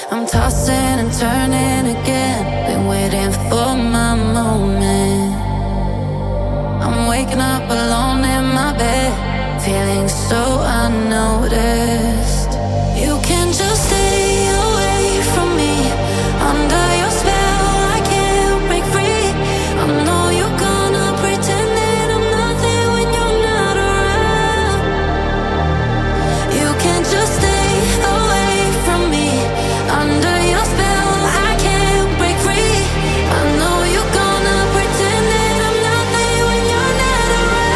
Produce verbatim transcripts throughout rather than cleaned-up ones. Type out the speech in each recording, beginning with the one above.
I'm tossing and turning again, been waiting for my moment. I'm waking up alone in my bed, feeling so unnoticed. You can just stay away from me, under your spell I can't break free. I know you're gonna pretend that I'm nothing when you're not around. You can just stay away from me, under your spell I can't break free. I know you're gonna pretend that I'm nothing when you're not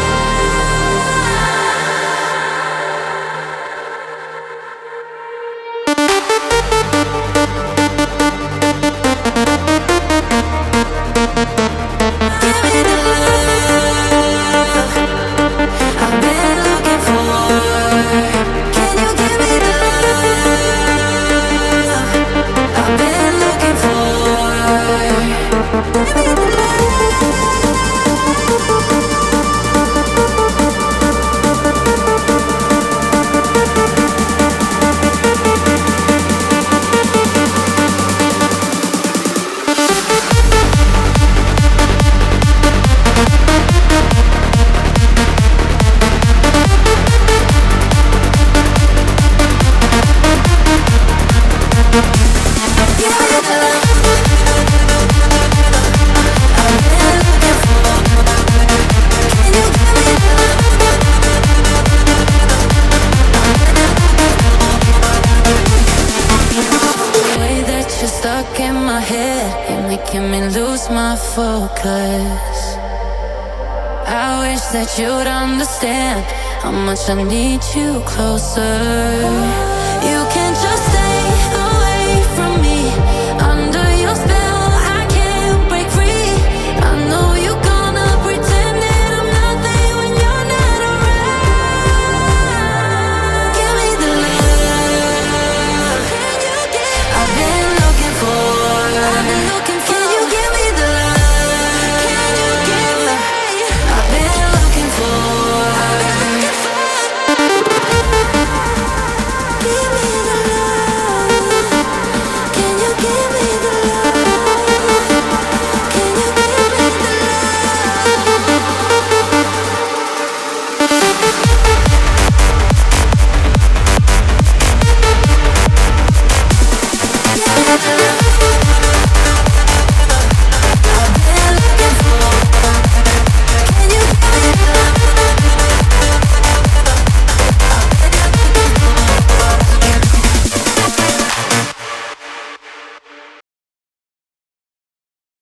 Give me the love I've been looking for. Can you give me the love I've been looking stuck in my head, you're making me lose my focus. I wish that you'd understand how much I need you closer.